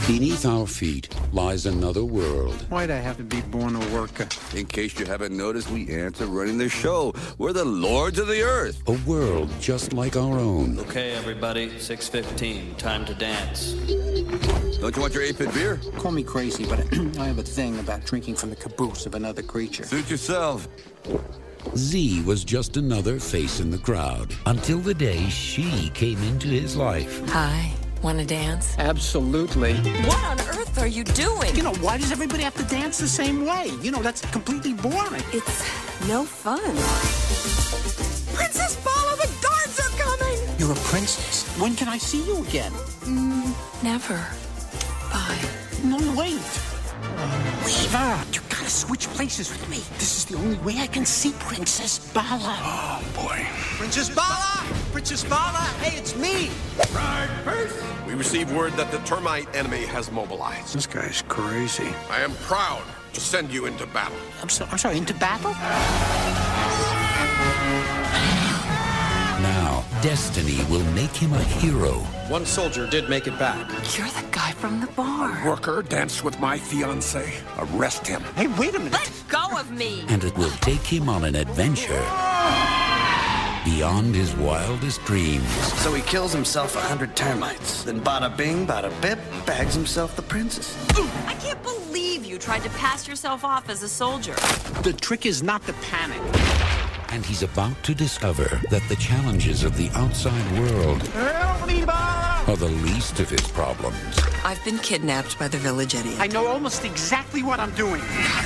Beneath our feet lies another world. Why'd I have to be born a worker? In case you haven't noticed, we ants are running the show. We're the lords of the earth. A world just like our own. Okay, everybody, 6:15, time to dance. Don't you want your 8-bit beer? Call me crazy, but I have a thing about drinking from the caboose of another creature. Suit yourself. Z was just another face in the crowd until the day she came into his life. Hi, want to dance? Absolutely. What on earth are you doing? You know, why does everybody have to dance the same way? You know, that's completely boring. It's no fun. Princess Bala, the guards are coming! You're a princess. When can I see you again? Never. Bye. No, wait. Weaver, you gotta switch places with me. This is the only way I can see Princess Bala. Oh, boy. Princess Bala! Princess Bala! Hey, it's me! Right, first. We received word that the termite enemy has mobilized. This guy's crazy. I am proud to send you into battle. I'm sorry, into battle? Now, destiny will make him a hero. One soldier did make it back. You're the guy from the bar. Worker danced with my fiancée. Arrest him. Hey, wait a minute. Let go of me! And it will take him on an adventure beyond his wildest dreams. So he kills himself 100 termites. Then bada bing, bada bip, bags himself the princess. I can't believe you tried to pass yourself off as a soldier. The trick is not to panic. And he's about to discover that the challenges of the outside world are the least of his problems. I've been kidnapped by the village idiot. I know almost exactly what I'm doing.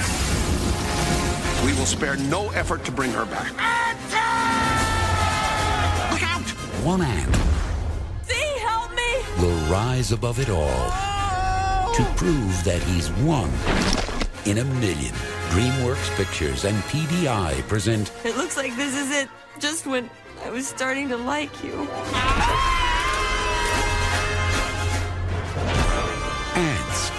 We will spare no effort to bring her back. Look out! One ant See, help me! will rise above it all to prove that he's one in a million. DreamWorks Pictures and PDI present It looks like this is it. Just when I was starting to like you. Ants.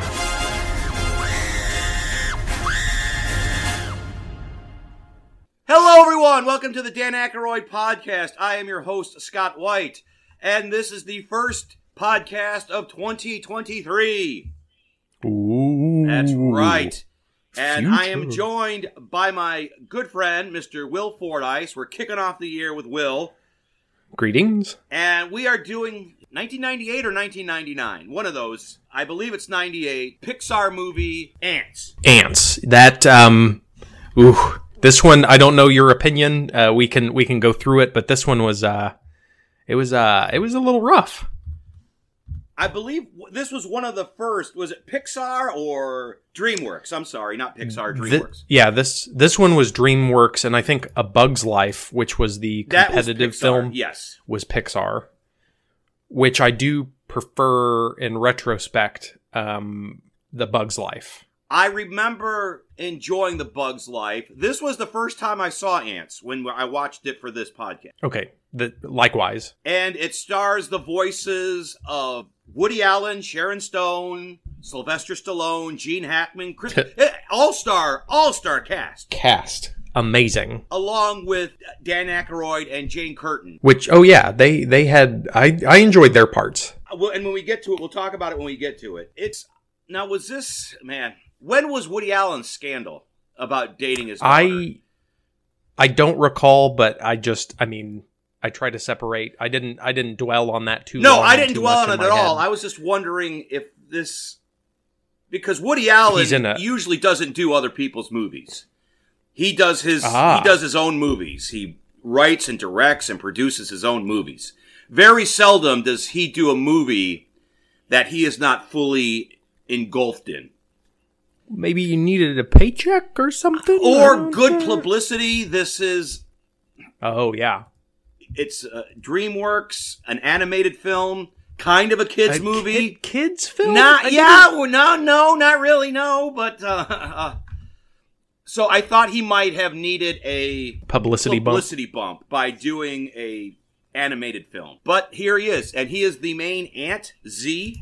Hello, everyone. Welcome to the Dan Aykroyd Podcast. I am your host, Scott White, and this is the first podcast of 2023. Ooh. That's right. And Future. I am joined by my good friend, Mr. Will Fordyce. We're kicking off the year with Will. Greetings. And we are doing 1998 or 1999. One of those. I believe it's 98. Pixar movie, Ants. Ants. That, this one, I don't know your opinion. We can go through it, but this one was, it was a little rough. I believe this was one of the first. Was it Pixar or DreamWorks? I'm sorry, not Pixar, DreamWorks. This one was DreamWorks, and I think A Bug's Life, which was the competitive film, yes, was Pixar, which I do prefer in retrospect, The Bug's Life. I remember enjoying The Bug's Life. This was the first time I saw Ants when I watched it for this podcast. Okay, likewise. And it stars the voices of Woody Allen, Sharon Stone, Sylvester Stallone, Gene Hackman, all-star cast. Cast. Amazing. Along with Dan Aykroyd and Jane Curtin. Which, they had, I enjoyed their parts. Well, and when we get to it, we'll talk about it when we get to it. When was Woody Allen's scandal about dating his daughter? I don't recall, but I try to separate. I didn't dwell on that too long. No, I didn't dwell on it at all. I was just wondering if this, because Woody Allen usually doesn't do other people's movies. He does his own movies. He writes and directs and produces his own movies. Very seldom does he do a movie that he is not fully engulfed in. Maybe you needed a paycheck or something? Or good publicity. This is... Oh, yeah. It's DreamWorks, an animated film, kind of a kid's movie. Kids film? Not really, no. But, so I thought he might have needed a publicity bump by doing a animated film. But here he is, and he is the main ant, Z.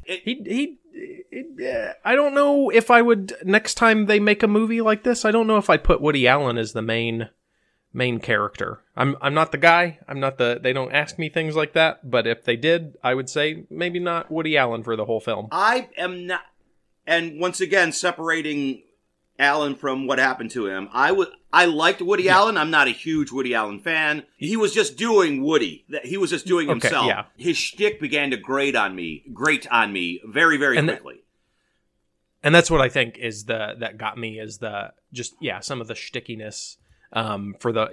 I don't know if I would, next time they make a movie like this, I don't know if I'd put Woody Allen as the main main character. I'm not the guy. I'm not the. They don't ask me things like that. But if they did, I would say maybe not Woody Allen for the whole film. I am not. And once again, separating Allen from what happened to him, I liked Woody Allen. I'm not a huge Woody Allen fan. He was just doing Woody. He was just doing himself. Yeah. His shtick began to grate on me very, very quickly. And that's what I think is that got me is some of the shtickiness for the,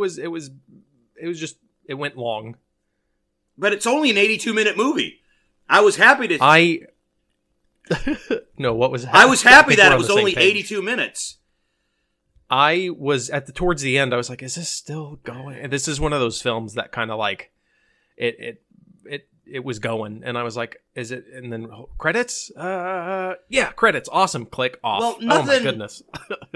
it went long. But it's only an 82-minute movie. I was happy to... No, what was... I was happy that it was only 82 minutes. I was towards the end. I was like, "Is this still going?" And this is one of those films that kind of like it was going, and I was like, "Is it?" And then credits. Yeah, credits. Awesome. Click off. Well, nothing. Oh my goodness.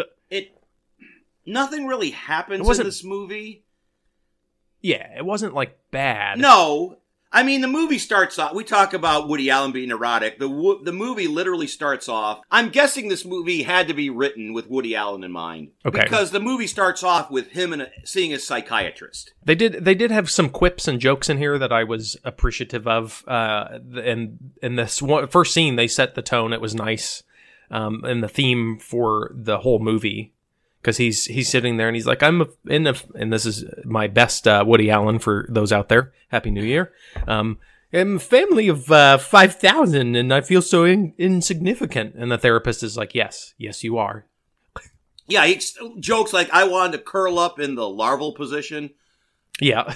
Nothing really happens in this movie. Yeah, it wasn't like bad. No. I mean, the movie starts off... We talk about Woody Allen being erotic. The movie literally starts off... I'm guessing this movie had to be written with Woody Allen in mind. Okay. Because the movie starts off with him seeing a psychiatrist. They did have some quips and jokes in here that I was appreciative of. And in this first scene, they set the tone. It was nice. And the theme for the whole movie... Because he's sitting there and he's like, and this is my best Woody Allen for those out there. Happy New Year. I'm a family of 5,000 and I feel so insignificant. And the therapist is like, yes, you are. Yeah, he jokes like, I wanted to curl up in the larval position. Yeah.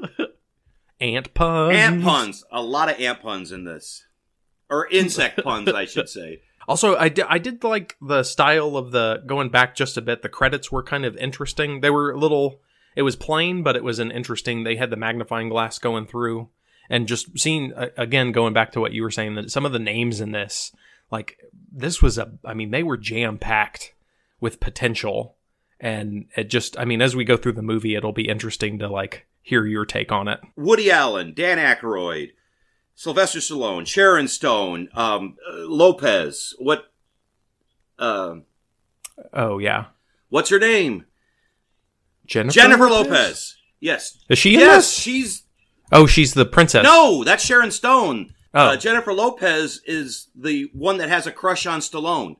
Ant puns. Ant puns. A lot of ant puns in this. Or insect puns, I should say. Also, I did like the style of going back just a bit, the credits were kind of interesting. They were it was plain, but it was they had the magnifying glass going through. And just seeing, again, going back to what you were saying, that some of the names in this, like, this was they were jam-packed with potential. And it just, as we go through the movie, it'll be interesting to, like, hear your take on it. Woody Allen, Dan Aykroyd, Sylvester Stallone, Sharon Stone, Lopez. What? Oh yeah. What's her name? Jennifer Lopez. Yes. Is she? Yes, she's. Oh, she's the princess. No, that's Sharon Stone. Oh. Jennifer Lopez is the one that has a crush on Stallone.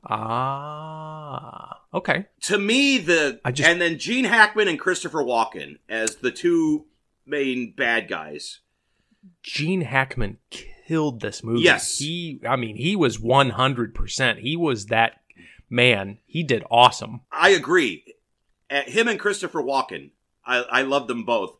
Ah, okay. To me, and then Gene Hackman and Christopher Walken as the two main bad guys. Gene Hackman killed this movie. Yes. He was 100%. He was that man. He did awesome. I agree. Him and Christopher Walken. I love them both.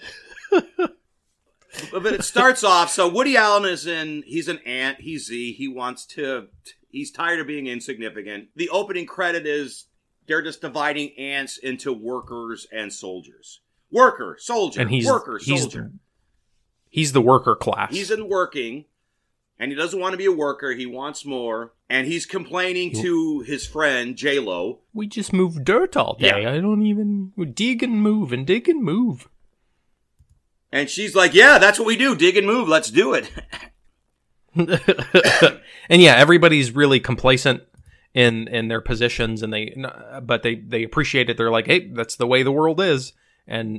But it starts off, so Woody Allen he's an ant, he's Z, he's tired of being insignificant. The opening credit is, they're just dividing ants into workers and soldiers. Worker, soldier, and worker, soldier. He's the worker class. He's in working, and he doesn't want to be a worker. He wants more, and he's complaining to his friend, J-Lo. We just move dirt all day. Yeah. I don't even... We dig and move and dig and move. And she's like, yeah, that's what we do. Dig and move. Let's do it. And yeah, everybody's really complacent in their positions, and they appreciate it. They're like, hey, that's the way the world is. And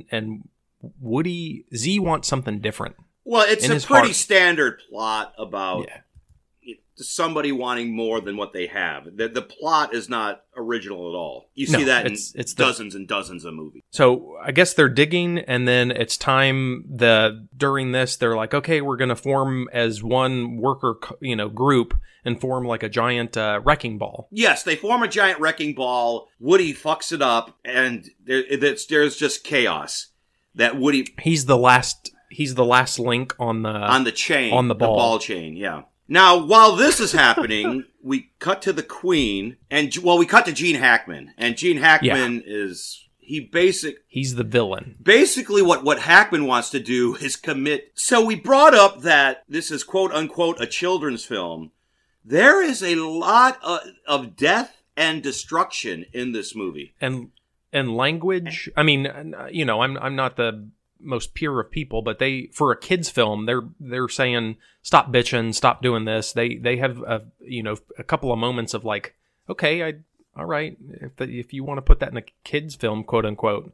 Z wants something different. Well, it's a pretty standard plot about somebody wanting more than what they have. The plot is not original at all. You see that in dozens and dozens of movies. So I guess they're digging, and then it's time. During this, they're like, okay, we're going to form as one worker, group and form like a giant wrecking ball. Yes, they form a giant wrecking ball. Woody fucks it up, and there's just chaos. That Woody, he's the last link on the chain, on the ball chain. Yeah. Now, while this is happening, we cut to the Queen, we cut to Gene Hackman, and Gene Hackman he's the villain. Basically, what Hackman wants to do is commit. So we brought up that this is quote unquote a children's film. There is a lot of death and destruction in this movie, and language. I'm not the most pure of people, but for a kid's film, they're saying stop bitching, stop doing this. They have a couple of moments of like, okay, all right, if you want to put that in a kid's film, quote unquote.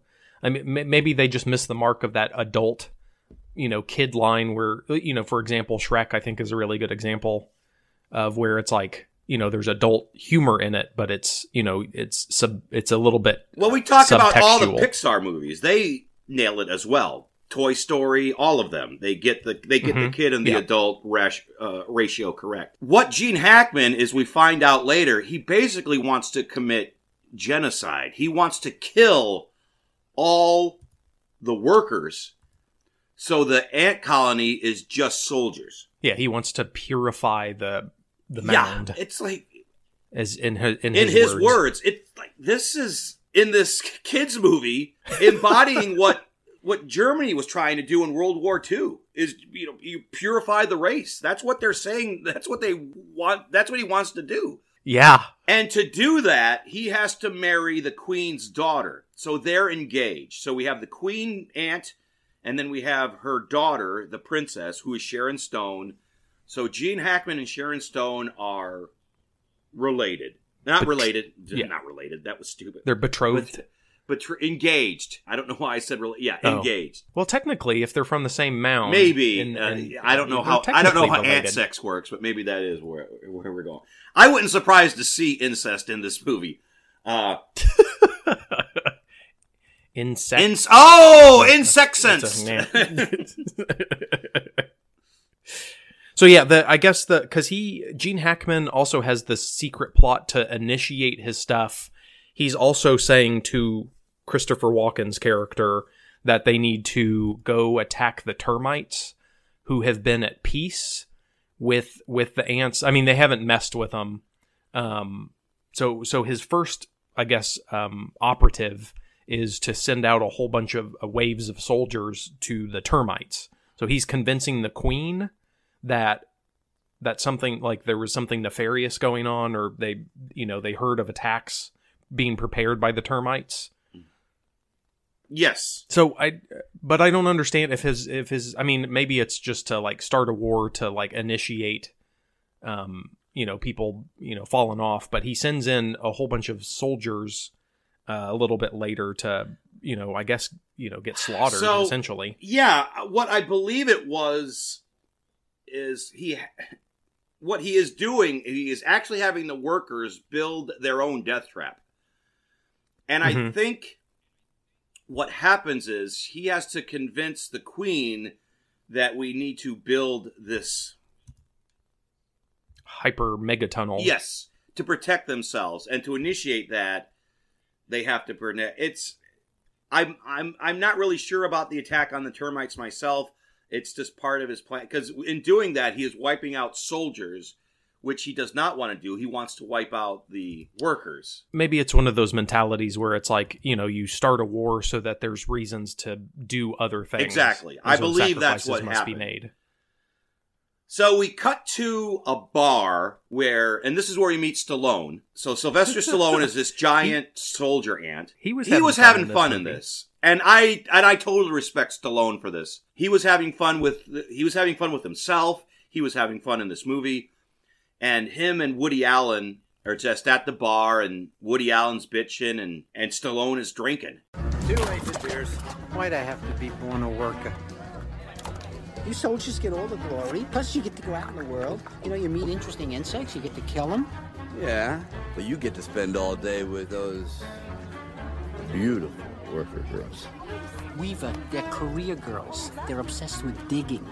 I mean, maybe they just missed the mark of that adult, kid line where, for example, Shrek, I think, is a really good example of where it's like, there's adult humor in it, but it's a little bit. Well, we talk about all the Pixar movies. They nail it as well. Toy Story, all of them. They get the kid and the adult ratio correct. What Gene Hackman is, we find out later, he basically wants to commit genocide. He wants to kill all the workers, so the ant colony is just soldiers. Yeah, he wants to purify the mound. Yeah, it's like, as in his words, it's like this is in this kids movie embodying what Germany was trying to do in World War II. Is you purify the race. That's what they're saying. That's what they want. That's what he wants to do. Yeah. And to do that, he has to marry the queen's daughter. So they're engaged. So we have the queen ant, and then we have her daughter, the princess, who is Sharon Stone. So Gene Hackman and Sharon Stone are related. Not related. Yeah. Not related. That was stupid. They're betrothed. But engaged. I don't know why I said engaged. Well, technically, if they're from the same mound, maybe. I don't know how ant sex works, but maybe that is where we're going. I wasn't surprised to see incest in this movie. Insect. Insectsense. So yeah, I guess because Gene Hackman also has this secret plot to initiate his stuff. He's also saying to Christopher Walken's character that they need to go attack the termites, who have been at peace with the ants. I mean, they haven't messed with them. So his first, I guess, operative is to send out a whole bunch of waves of soldiers to the termites. So he's convincing the queen that something, like there was something nefarious going on, or they heard of attacks being prepared by the termites. Yes. So but I don't understand if his I mean, maybe it's just to like start a war to like initiate people falling off, but he sends in a whole bunch of soldiers a little bit later to I guess get slaughtered, essentially. Yeah, what I believe it was is what he is doing, he is actually having the workers build their own death trap. And I think what happens is he has to convince the queen that we need to build this hyper mega tunnel. Yes, to protect themselves, and to initiate that, they have to burn it. I'm not really sure about the attack on the termites myself. It's just part of his plan, because in doing that, he is wiping out soldiers, which he does not want to do. He wants to wipe out the workers. Maybe it's one of those mentalities where it's like, you start a war so that there's reasons to do other things. Exactly. I believe that's what must happened. Be made. So we cut to a bar and this is where he meets Stallone. So Sylvester Stallone is this giant soldier ant. He was having fun in this. And I totally respect Stallone for this. He was having fun with himself. He was having fun in this movie. And him and Woody Allen are just at the bar, and Woody Allen's bitching, and Stallone is drinking. 2 wasted beers. Why'd I have to be born a worker? You soldiers get all the glory, plus you get to go out in the world. You meet interesting insects, you get to kill them. Yeah, but you get to spend all day with those beautiful worker girls. Weaver, they're career girls. They're obsessed with digging.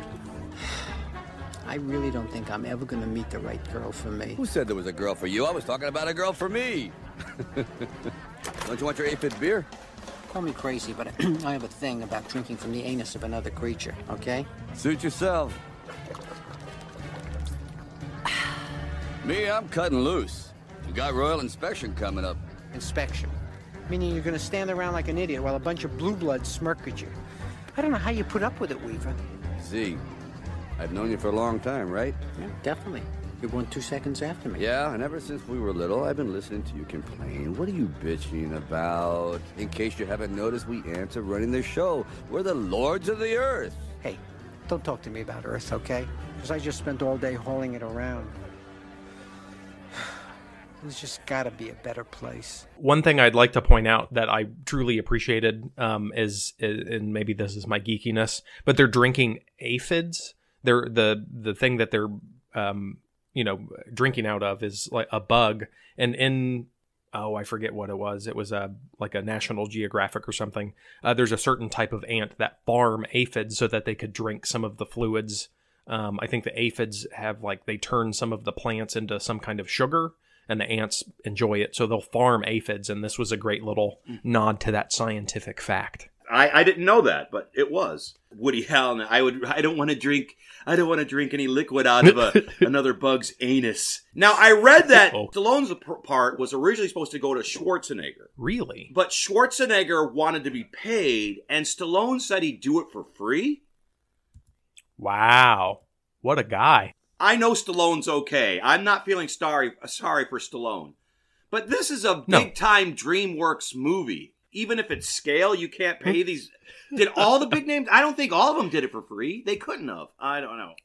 I really don't think I'm ever going to meet the right girl for me. Who said there was a girl for you? I was talking about a girl for me. Don't you want your 8-bit beer? Call me crazy, but I have a thing about drinking from the anus of another creature, okay? Suit yourself. Me, I'm cutting loose. You got royal inspection coming up. Inspection? Meaning you're going to stand around like an idiot while a bunch of blue bloods smirk at you. I don't know how you put up with it, Weaver. Z, I've known you for a long time, right? Yeah, definitely. You're 1 2 seconds after me. Yeah, and ever since we were little, I've been listening to you complain. What are you bitching about? In case you haven't noticed, we ants are running the show. We're the lords of the earth. Hey, don't talk to me about Earth, okay? Because I just spent all day hauling it around. There's just got to be a better place. One thing I'd like to point out that I truly appreciated is, and maybe this is my geekiness, but they're drinking aphids. They're the thing that they're drinking out of is like a bug, and I forget what it was. It was like a National Geographic or something. There's a certain type of ant that farm aphids so that they could drink some of the fluids. I think the aphids they turn some of the plants into some kind of sugar, and the ants enjoy it, so they'll farm aphids. And this was a great little nod to that scientific fact. I didn't know that, but it was. Woody Allen, I don't want to drink any liquid out of another bug's anus. Now, I read that Stallone's part was originally supposed to go to Schwarzenegger. Really? But Schwarzenegger wanted to be paid, and Stallone said he'd do it for free? Wow. What a guy. I know Stallone's okay. I'm not feeling sorry for Stallone. But this is a big-time DreamWorks movie. Even if it's scale, you can't pay these. Did all the big names? I don't think all of them did it for free. They couldn't have. I don't know.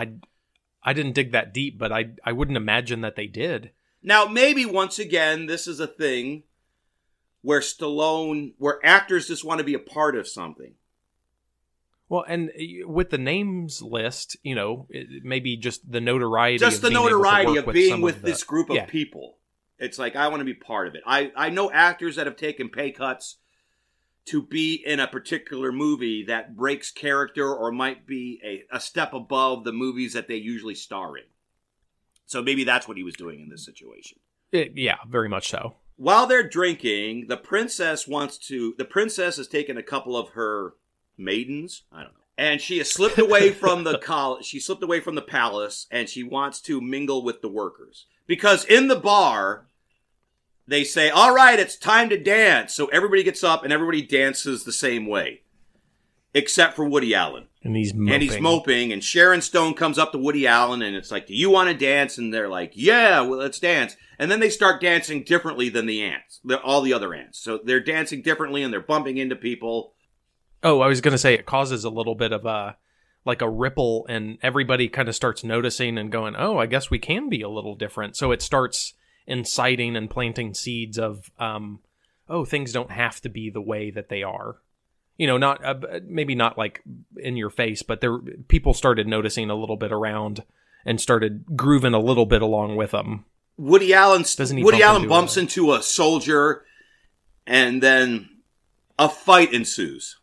I didn't dig that deep, but I wouldn't imagine that they did. Now, maybe once again, this is a thing where actors just want to be a part of something. Well, and with the names list, maybe just the notoriety. Just the notoriety of being with this group of people. It's like, I want to be part of it. I know actors that have taken pay cuts to be in a particular movie that breaks character or might be a step above the movies that they usually star in. So maybe that's what he was doing in this situation. Yeah, very much so. While they're drinking, the princess has taken a couple of her maidens, I don't know, and she has slipped away from the palace, and she wants to mingle with the workers. Because in the bar, they say, all right, it's time to dance. So everybody gets up and everybody dances the same way. Except for Woody Allen. And he's moping. And Sharon Stone comes up to Woody Allen and it's like, do you want to dance? And they're like, yeah, well, let's dance. And then they start dancing differently than the ants. All the other ants. So they're dancing differently and they're bumping into people. Oh, I was going to say it causes a little bit of a ripple, and everybody kind of starts noticing and going, oh, I guess we can be a little different. So it starts inciting and planting seeds of, things don't have to be the way that they are. Not maybe not like in your face, but people started noticing a little bit around and started grooving a little bit along with them. Woody Allen bumps into a soldier, and then a fight ensues.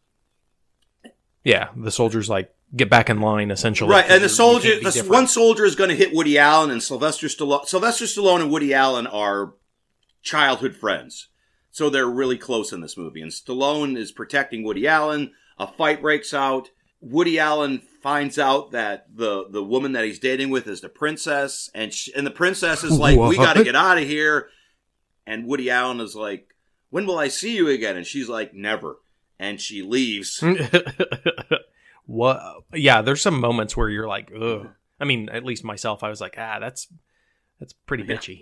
Yeah, the soldier's like, get back in line, essentially. Right, and one soldier is going to hit Woody Allen, and Sylvester Stallone and Woody Allen are childhood friends. So they're really close in this movie. And Stallone is protecting Woody Allen. A fight breaks out. Woody Allen finds out that the woman that he's dating with is the princess. And the princess is like, we got to get out of here. And Woody Allen is like, when will I see you again? And she's like, never. And she leaves. What? Yeah, there's some moments where you're like, ugh. I mean, at least myself, I was like, that's pretty bitchy.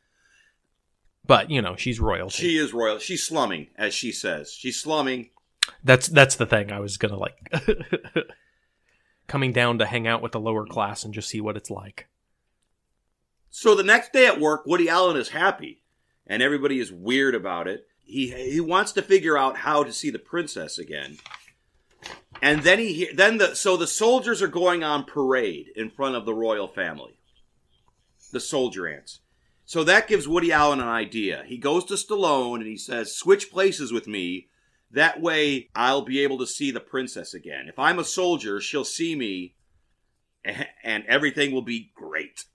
But, she's royalty. She is royal. She's slumming, as she says. She's slumming. That's the thing. I was going to coming down to hang out with the lower class and just see what it's like. So the next day at work, Woody Allen is happy. And everybody is weird about it. He wants to figure out how to see the princess again. And then the soldiers are going on parade in front of the royal family. The soldier ants. So that gives Woody Allen an idea. He goes to Stallone and he says, switch places with me. That way I'll be able to see the princess again. If I'm a soldier, she'll see me and everything will be great.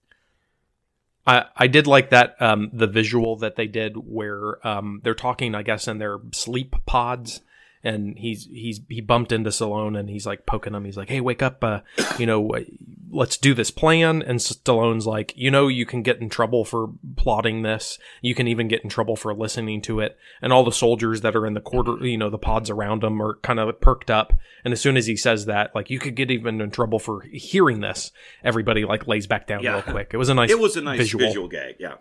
I did like that, the visual that they did where they're talking, I guess, in their sleep pods. And he bumped into Stallone and he's like poking him. He's like, hey, wake up, let's do this plan. And Stallone's like, you can get in trouble for plotting this. You can even get in trouble for listening to it. And all the soldiers that are in the quarter, the pods around him are kind of perked up. And as soon as he says that, like, you could get even in trouble for hearing this, everybody like lays back down real quick. It was a nice visual gag. Yeah.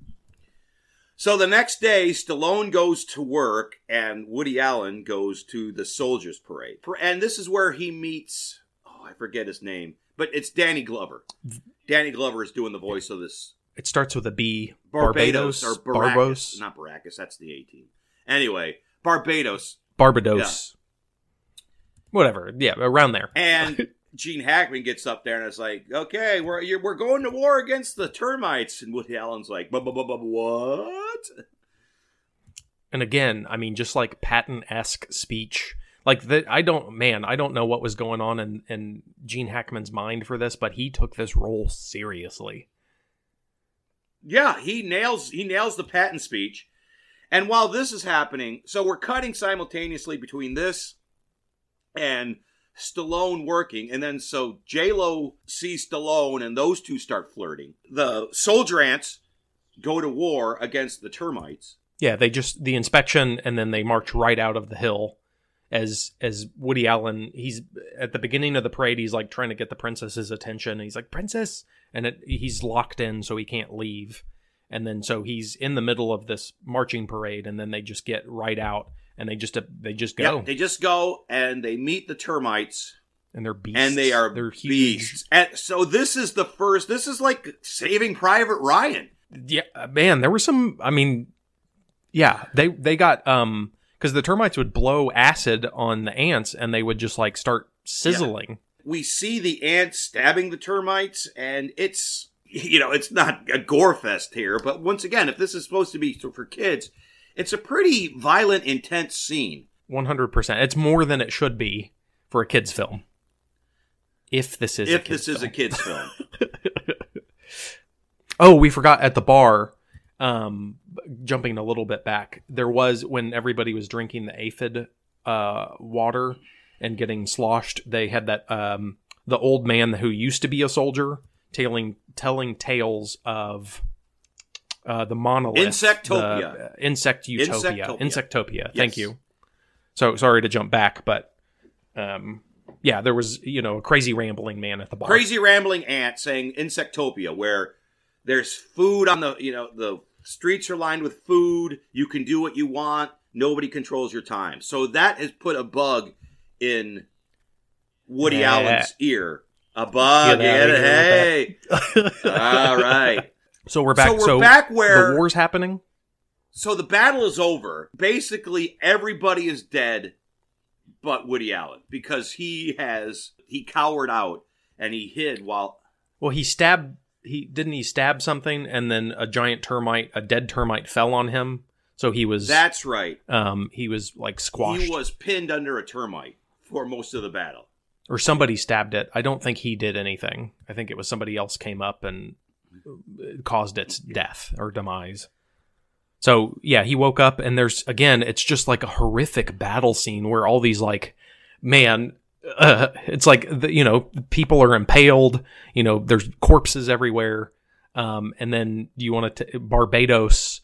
So the next day, Stallone goes to work and Woody Allen goes to the soldiers' parade. And this is where he meets, I forget his name, but it's Danny Glover. Danny Glover is doing the voice of this It starts with a B. Barbados or Barbos. Not Baracus. That's the A team. Anyway, Barbados. Barbados. Yeah. Whatever. Yeah, around there. And Gene Hackman gets up there and it's like, okay, we're going to war against the termites. And Woody Allen's like, what? And again, I mean, just like Patton-esque speech. Like, I don't know what was going on in Gene Hackman's mind for this, but he took this role seriously. Yeah, he nails the Patton speech. And while this is happening, so we're cutting simultaneously between this and Stallone working, and then so J-Lo sees Stallone, and those two start flirting. The soldier ants go to war against the termites. Yeah, the inspection, and then they march right out of the hill. As Woody Allen, he's at the beginning of the parade, he's like trying to get the princess's attention. And he's like, "Princess," and he's locked in, so he can't leave. And then so he's in the middle of this marching parade, and then they just get right out, and they just go. Yeah, they just go, and they meet the termites, and they're beasts. And they're beasts. And so this is like Saving Private Ryan. Yeah, man, there were some. I mean, yeah, they got because the termites would blow acid on the ants, and they would just like start sizzling. Yeah. We see the ants stabbing the termites, and it's not a gore fest here. But once again, if this is supposed to be for kids, it's a pretty violent, intense scene. 100%. It's more than it should be for a kids' film. If this is a kid's film. Oh, we forgot at the bar. Jumping a little bit back, there was when everybody was drinking the aphid water and getting sloshed, they had that the old man who used to be a soldier telling tales of the monolith. Insectopia. Insectopia. Yes. Thank you. So sorry to jump back, but yeah, there was a crazy rambling man at the bar. Crazy rambling ant saying Insectopia, where there's food on the streets are lined with food. You can do what you want. Nobody controls your time. So that has put a bug in Woody Allen's ear. A bug. Hey. All right. So we're back. So back where the war's happening. So the battle is over. Basically, everybody is dead but Woody Allen because he cowered out and he hid while. Well, he stabbed. Didn't he stab something, and then a dead termite fell on him. So he was. That's right. He was like squashed. He was pinned under a termite for most of the battle. Or somebody stabbed it. I don't think he did anything. I think it was somebody else came up and caused its death or demise. So yeah, he woke up, and it's just like a horrific battle scene where all these it's like people are impaled. There's corpses everywhere, and then you want to Barbados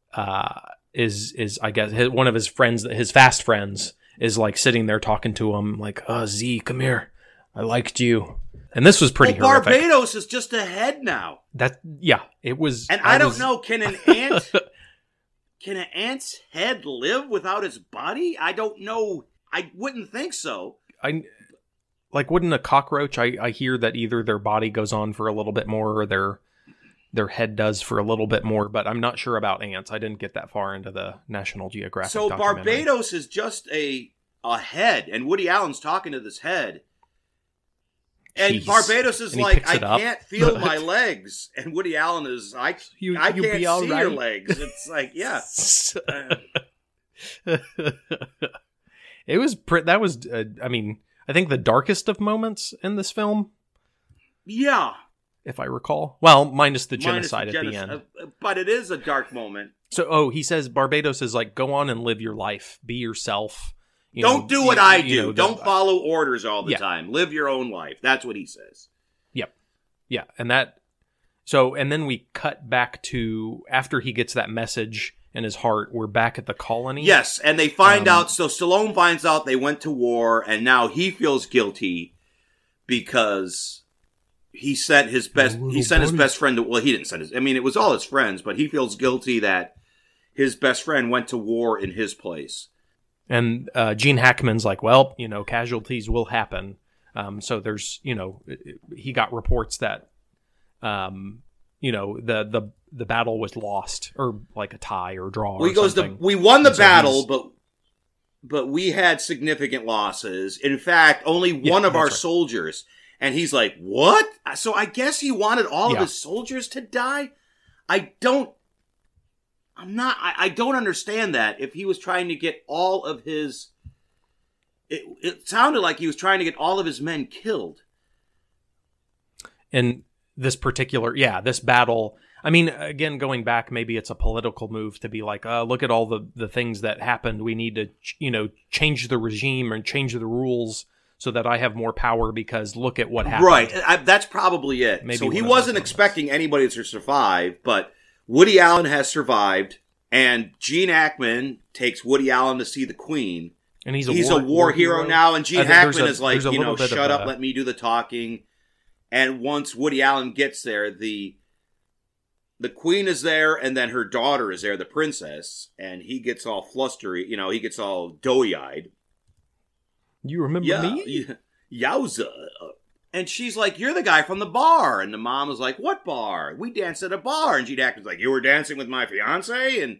is I guess one of his friends, his fast friends, is like sitting there talking to him like, Z, come here, I liked you. And this was pretty horrific. Barbados is just a head now. It was. And I don't know, can an ant's head live without its body? I don't know. I wouldn't think so. Wouldn't a cockroach? I hear that either their body goes on for a little bit more, or their head does for a little bit more. But I'm not sure about ants. I didn't get that far into the National Geographic. So documentary. Barbados is just a head, and Woody Allen's talking to this head, and Jeez. Barbados is like, I can't feel my legs, and Woody Allen is, I can't see your legs. It's like, yeah. It was that was I think the darkest of moments in this film. Yeah. If I recall. Well, minus the genocide at the end. But it is a dark moment. So, he says Barbados is like, go on and live your life. Be yourself. Don't do what I do. Don't follow orders all the time. Live your own life. That's what he says. Yep. Yeah. And then we cut back to after he gets that message in his heart, we're back at the colony. Yes, and they find out, so Stallone finds out they went to war, and now he feels guilty because he sent his best friend to, well, he didn't send it was all his friends, but he feels guilty that his best friend went to war in his place. And Gene Hackman's like, well, casualties will happen. So there's, he got reports that, the battle was lost, or like a tie or draw. Well, he goes, we won the battle, but we had significant losses. In fact, only one of our soldiers. And he's like, what? So I guess he wanted all of his soldiers to die? I don't understand that. If he was trying to get all of his... It sounded like he was trying to get all of his men killed. And this particular... Yeah, this battle... I mean, again, going back, maybe it's a political move to be like, look at all the things that happened. We need to, change the regime and change the rules so that I have more power because look at what happened. Right. That's probably it. Maybe so he wasn't expecting anybody to survive, but Woody Allen has survived, and Gene Hackman takes Woody Allen to see the Queen. And he's a war hero now, and Gene Hackman is like, shut up, let me do the talking. And once Woody Allen gets there, the Queen is there, and then her daughter is there, the princess, and he gets all flustery, he gets all doughy-eyed. You remember me? Yowza. And she's like, you're the guy from the bar. And the mom was like, what bar? We danced at a bar. And Gene Hackman's like, you were dancing with my fiance? And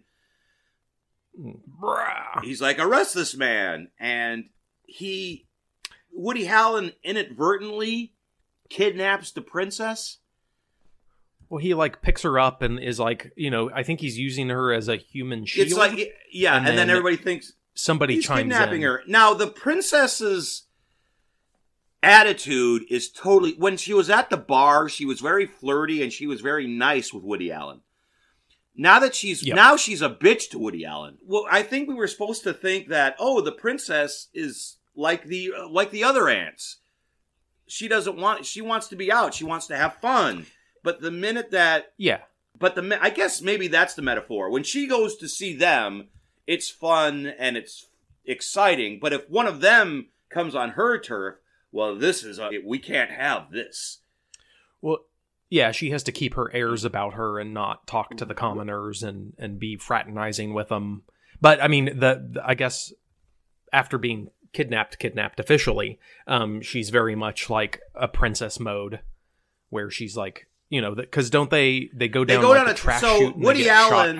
he's like, arrest this man. And Woody Allen inadvertently kidnaps the princess. Well, he picks her up and is like, I think he's using her as a human shield. It's like, and then everybody thinks somebody he's chimes kidnapping in. her. Now, the princess's attitude is totally... When she was at the bar, she was very flirty and she was very nice with Woody Allen. Now that now she's a bitch to Woody Allen. Well, I think we were supposed to think that, the princess is like the other aunts. She wants to be out. She wants to have fun. But the minute that... Yeah. But I guess maybe that's the metaphor. When she goes to see them, it's fun and it's exciting. But if one of them comes on her turf, well, we can't have this. Well, yeah, she has to keep her airs about her and not talk to the commoners and be fraternizing with them. But I mean, I guess after being kidnapped officially, she's very much like a princess mode, where she's like, because don't they go down a trash chute? And Woody Allen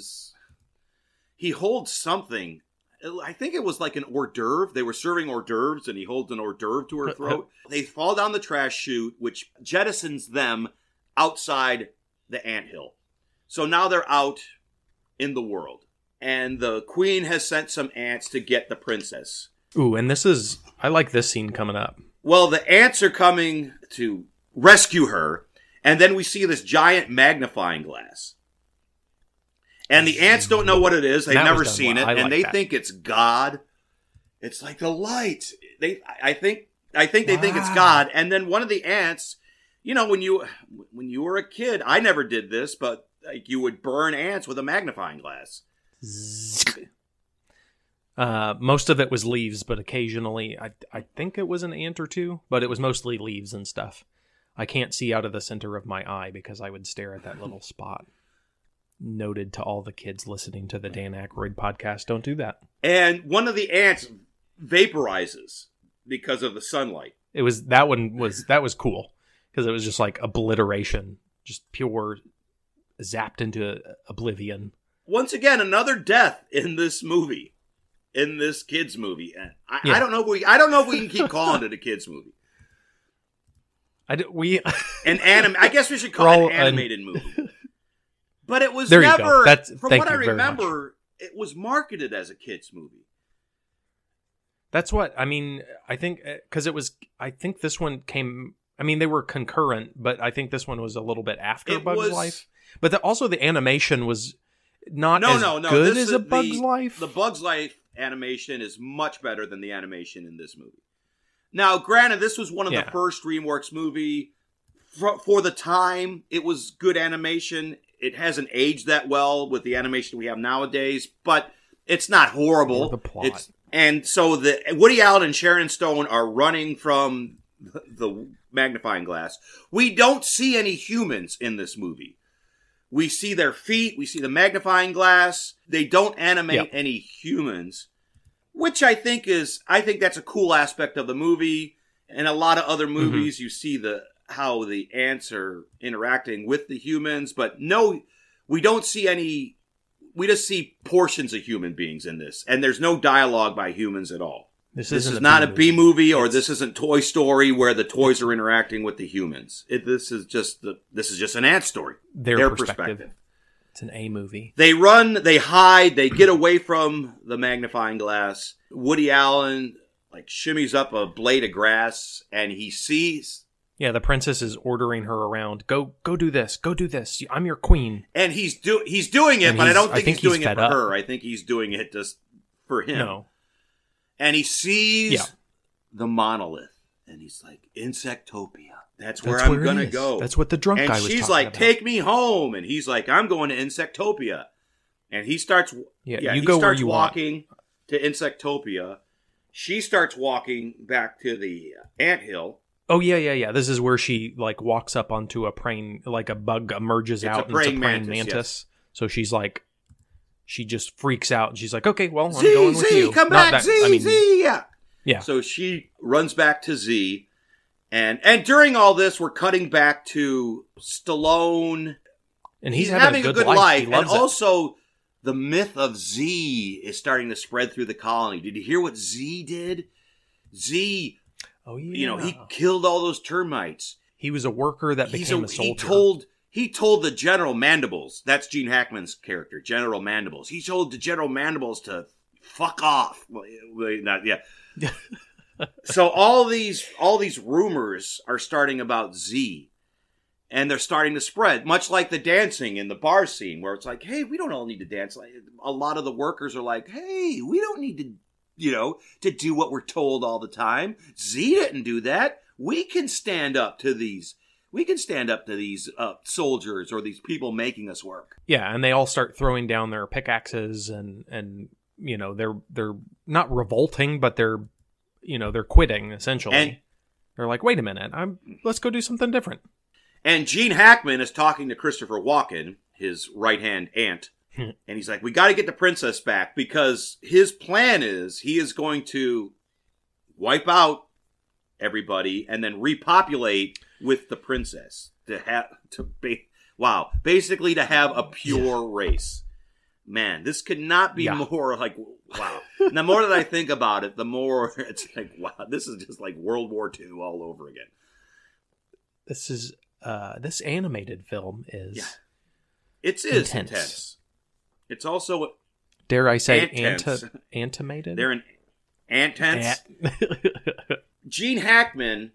he holds something. I think it was like an hors d'oeuvre. They were serving hors d'oeuvres, and he holds an hors d'oeuvre to her throat. They fall down the trash chute, which jettisons them outside the anthill. So now they're out in the world. And the Queen has sent some ants to get the princess. Ooh, and I like this scene coming up. Well, the ants are coming to rescue her, and then we see this giant magnifying glass. And the ants don't know what it is. They've never seen it, and they think it's God. It's like the light. I think they think it's God. And then one of the ants, when you were a kid, I never did this, but you would burn ants with a magnifying glass. Most of it was leaves, but occasionally I think it was an ant or two, but it was mostly leaves and stuff. I can't see out of the center of my eye because I would stare at that little spot. Noted to all the kids listening to the Dan Aykroyd podcast, don't do that. And one of the ants vaporizes because of the sunlight. That was cool because it was just like obliteration, just pure zapped into oblivion. Once again, another death in this movie, in this kids movie. I don't know if we can keep calling it a kids movie. I guess we should call it an animated movie. But it was never, from what I remember, it was marketed as a kids movie. That's what, I mean, I think, because I think this one came, I mean, they were concurrent, but I think this one was a little bit after Bug's Life. But also the animation was not as good as a Bug's Life. The Bug's Life animation is much better than the animation in this movie. Now, granted, this was one of the first DreamWorks movie. For the time, it was good animation. It hasn't aged that well with the animation we have nowadays, but it's not horrible. Or the plot. And so Woody Allen and Sharon Stone are running from the magnifying glass. We don't see any humans in this movie. We see their feet. We see the magnifying glass. They don't animate any humans, which I think that's a cool aspect of the movie. In a lot of other movies, you see how the ants are interacting with the humans, but no, we don't see any. We just see portions of human beings in this, and there's no dialogue by humans at all. This is not a B movie, or this isn't Toy Story where the toys are interacting with the humans. This is just an ant story. Their perspective. It's an A movie. They run, they hide, they get away from the magnifying glass. Woody Allen shimmies up a blade of grass, and he sees. Yeah, the princess is ordering her around. Go do this. Go do this. I'm your queen. And he's doing it, but I don't think he's doing it for her. I think he's doing it just for him. No. And he sees the monolith, and he's like, Insectopia. That's where I'm going to go. That's what the drunk guy was talking about. And she's like, take me home. And he's like, I'm going to Insectopia. And he starts, walking to Insectopia. She starts walking back to the anthill. Oh, yeah. This is where she walks up onto a praying, a bug emerges out, and it's a praying mantis. Yes. So she's like, she just freaks out, and she's like, okay, well, I'm going with you. Come back, Z. Yeah. So she runs back to Z. And during all this, we're cutting back to Stallone. And he's having a good life. And also, the myth of Z is starting to spread through the colony. Did you hear what Z did? Z, he killed all those termites. He was a worker that became a soldier. He told the General Mandibles, that's Gene Hackman's character, General Mandibles. He told the General Mandibles to fuck off. So all these rumors are starting about Z, and they're starting to spread, much like the dancing in the bar scene, where it's like, hey, we don't all need to dance. A lot of the workers are like, hey, we don't need to do what we're told all the time. Z didn't do that. We can stand up to these. We can stand up to these soldiers or these people making us work. Yeah, and they all start throwing down their pickaxes, and they're not revolting, but they're quitting essentially. And they're like, wait a minute, let's go do something different. And Gene Hackman is talking to Christopher Walken, his right-hand ant, and he's like, we got to get the princess back, because his plan is he is going to wipe out everybody and then repopulate with the princess basically to have a pure race. Man, this could not be more wow. And the more that I think about it, the more it's like, wow, this is just like World War II all over again. This animated film is it is intense. It's also, dare I say, animated? They're an intense. Gene Hackman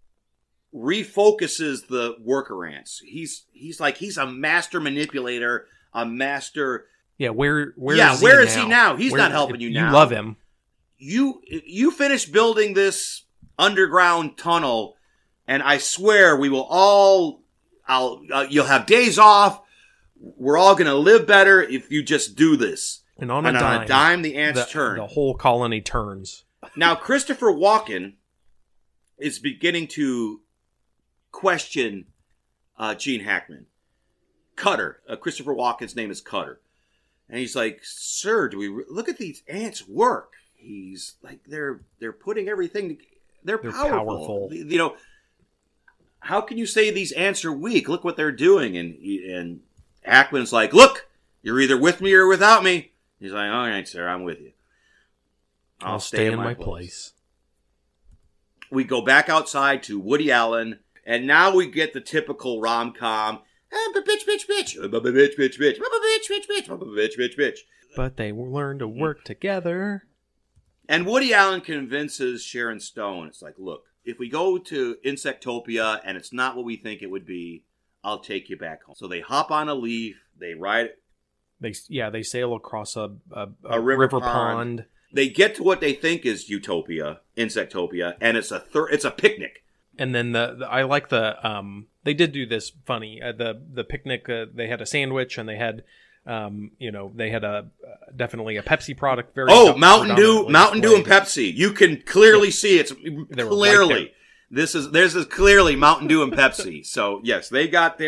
refocuses the worker ants. He's a master manipulator, a master. Yeah, where is he now? He's not helping you now. You love him. You finish building this underground tunnel, and I swear we will all. You'll have days off. We're all going to live better if you just do this. And on a dime, the ants turn. The whole colony turns. Now, Christopher Walken is beginning to question Gene Hackman. Cutter. Christopher Walken's name is Cutter. And he's like, sir, do we look at these ants work? He's like, they're putting everything. They're powerful. How can you say these ants are weak? Look what they're doing. And Hackman's like, look, you're either with me or without me. He's like, all right, sir, I'm with you. I'll stay in my place. We go back outside to Woody Allen, and now we get the typical rom-com. Bitch, bitch, bitch. Bitch, bitch, bitch. Bitch, bitch, bitch. Bitch, bitch, bitch. But they learn to work together. And Woody Allen convinces Sharon Stone. It's like, look, if we go to Insectopia and it's not what we think it would be, I'll take you back home. So they hop on a leaf. They ride. They sail across a river pond. They get to what they think is Utopia, Insectopia, and it's a picnic. And then I like they did do this funny. The picnic, they had a sandwich, and they had definitely a Pepsi product. Mountain Dew and Pepsi. You can clearly see it's clearly right this is clearly Mountain Dew and Pepsi. So yes, they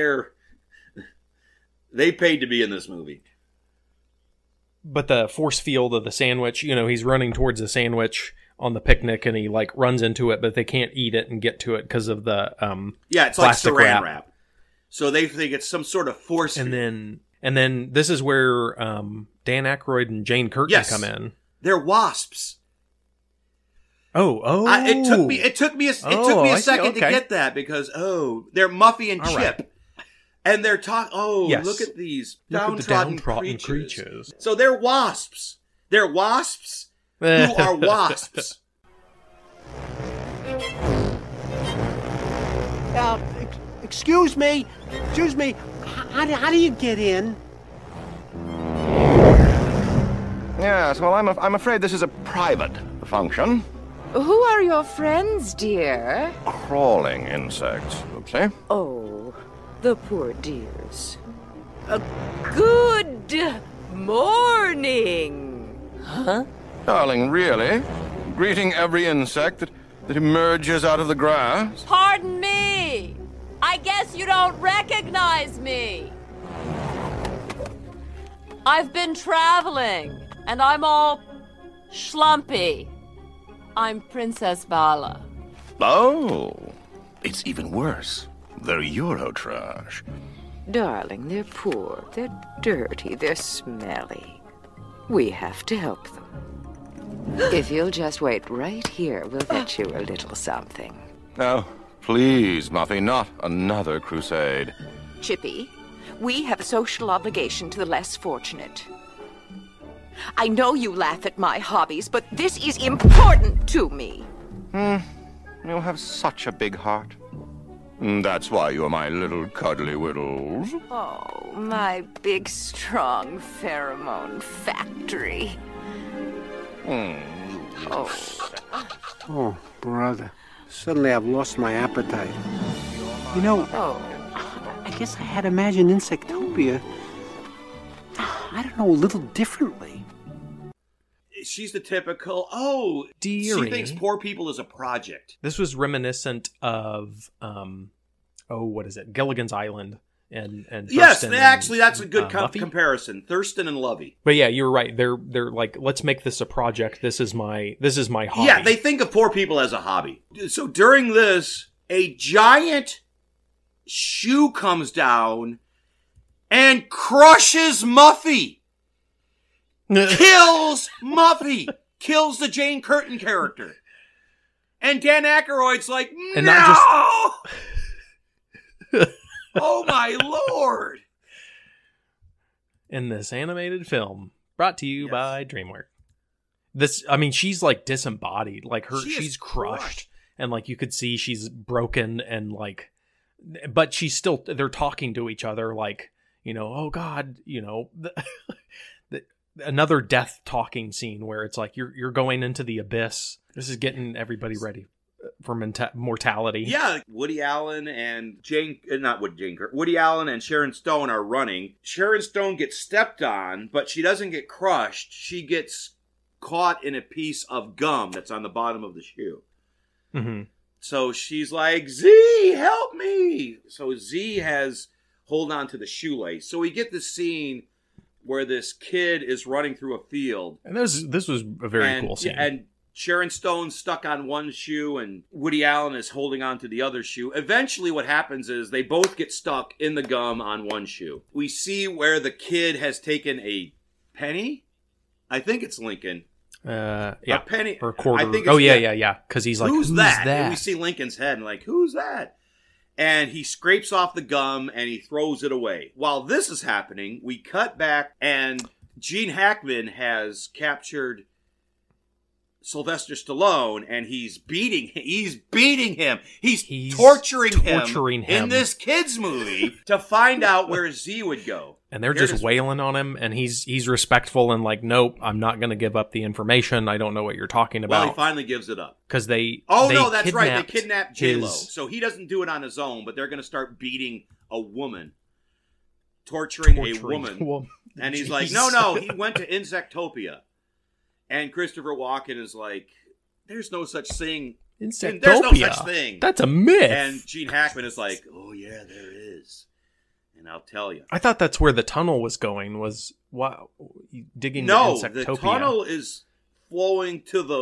paid to be in this movie. But the force field of the sandwich, he's running towards the sandwich. on the picnic, and he like runs into it, but they can't eat it and get to it because of the it's like saran wrap. So they think it's some sort of force. And then this is where Dan Aykroyd and Jane Curtin come in. They're wasps. It took me a second to get that because they're Muffy and Chip. Right. And they're talking. Look at these downtrodden creatures. So they're wasps. They're wasps who are wasps. Excuse me. How do you get in? Yes, well, I'm afraid this is a private function. Who are your friends, dear? Crawling insects, oopsie. Oh, the poor dears. Good morning. Huh? Darling, really? Greeting every insect that emerges out of the grass? Pardon me. I guess you don't recognize me. I've been traveling, and I'm all schlumpy. I'm Princess Bala. Oh, it's even worse. They're Eurotrash. Darling, they're poor, they're dirty, they're smelly. We have to help them. If you'll just wait right here, we'll get you a little something. Oh, please, Muffy, not another crusade. Chippy, we have a social obligation to the less fortunate. I know you laugh at my hobbies, but this is important to me. You have such a big heart. That's why you're my little cuddly whittles. Oh, my big, strong pheromone factory. Oh, brother. Suddenly I've lost my appetite. You know, I guess I had imagined Insectopia, I don't know, a little differently. She's the typical, dearie. She thinks poor people is a project. This was reminiscent of, what is it? Gilligan's Island and yes, Thurston actually, that's a good comparison. Thurston and Lovey. But yeah, you're right. They're like, let's make this a project. This is my hobby. Yeah, they think of poor people as a hobby. So during this, a giant shoe comes down and crushes Muffy. Kills Muffy. Kills the Jane Curtin character. And Dan Aykroyd's like, no! Oh my lord! In this animated film, brought to you by DreamWorks. She's like disembodied. Like she's crushed. And like you could see she's broken and like, but she's still, they're talking to each other like, oh God, another death talking scene where it's like you're going into the abyss. This is getting everybody ready for mortality. Yeah, Woody Allen and Woody Allen and Sharon Stone are running. Sharon Stone gets stepped on, but she doesn't get crushed. She gets caught in a piece of gum that's on the bottom of the shoe. Mm-hmm. So she's like, Z, help me! So Z has hold on to the shoelace. So we get this scene where this kid is running through a field. And this was a very cool scene. And Sharon Stone's stuck on one shoe and Woody Allen is holding on to the other shoe. Eventually what happens is they both get stuck in the gum on one shoe. We see where the kid has taken a penny. I think it's Lincoln. Yeah. A penny. Or a quarter. I think yeah. Because he's like, who's that? And we see Lincoln's head and like, who's that? And he scrapes off the gum and he throws it away. While this is happening, we cut back and Gene Hackman has captured Sylvester Stallone and he's beating him. He's torturing him in this kid's movie to find out where Z would go. And they're just wailing on him, and he's respectful and like, nope, I'm not going to give up the information. I don't know what you're talking about. Well, he finally gives it up. Because they that's right. They kidnapped J-Lo. So he doesn't do it on his own, but they're going to start beating a woman. Torturing a woman. And he's like, no, he went to Insectopia. And Christopher Walken is like, there's no such thing. Insectopia? There's no such thing. That's a myth. And Gene Hackman is like, oh yeah, there is. And I'll tell you. I thought that's where the tunnel was going, was digging Insectopia. the The tunnel is flowing to the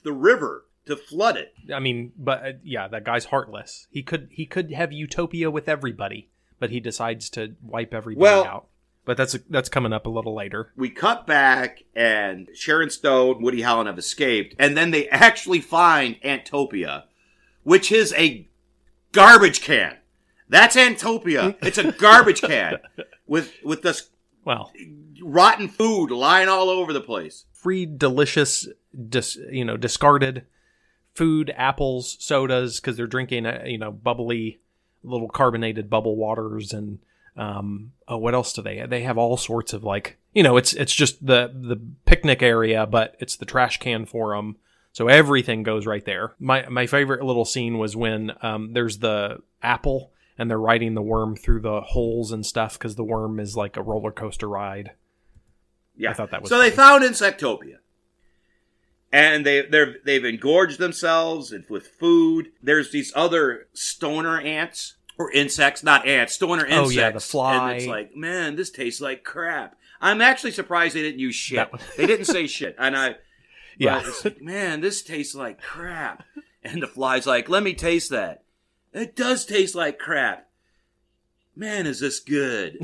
the river to flood it. I mean, but yeah, that guy's heartless. He could have utopia with everybody, but he decides to wipe everybody out. But that's coming up a little later. We cut back, and Sharon Stone, Woody Allen have escaped, and then they actually find Antopia, which is a garbage can. That's Antopia. It's a garbage can with this rotten food lying all over the place. Free, delicious, discarded food, apples, sodas, because they're drinking, bubbly, little carbonated bubble waters, and what else do they have? They have all sorts of it's just the picnic area, but it's the trash can for them. So everything goes right there. My favorite little scene was when there's the apple and they're riding the worm through the holes and stuff because the worm is like a roller coaster ride. Yeah, I thought that was so funny. They found Insectopia, and they've engorged themselves with food. There's these other stoner ants or insects, not ants, stoner insects. Oh yeah, the fly. And it's like, man, this tastes like crap. I'm actually surprised they didn't use shit. They didn't say shit, and yeah, it's like, man, this tastes like crap. And the fly's like, let me taste that. It does taste like crap. Man, is this good?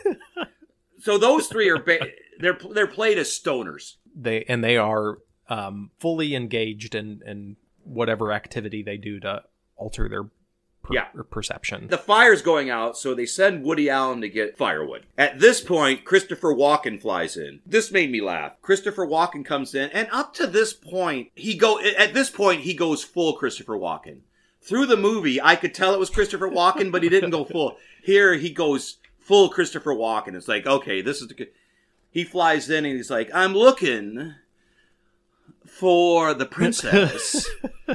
So those three are they're played as stoners. They are fully engaged in whatever activity they do to alter their perception. The fire's going out, so they send Woody Allen to get firewood. At this point, Christopher Walken flies in. This made me laugh. Christopher Walken comes in, and up to this point, he goes full Christopher Walken. Through the movie, I could tell it was Christopher Walken, but he didn't go full. Here, he goes full Christopher Walken. It's like, okay, this is the... He flies in and he's like, I'm looking for the princess.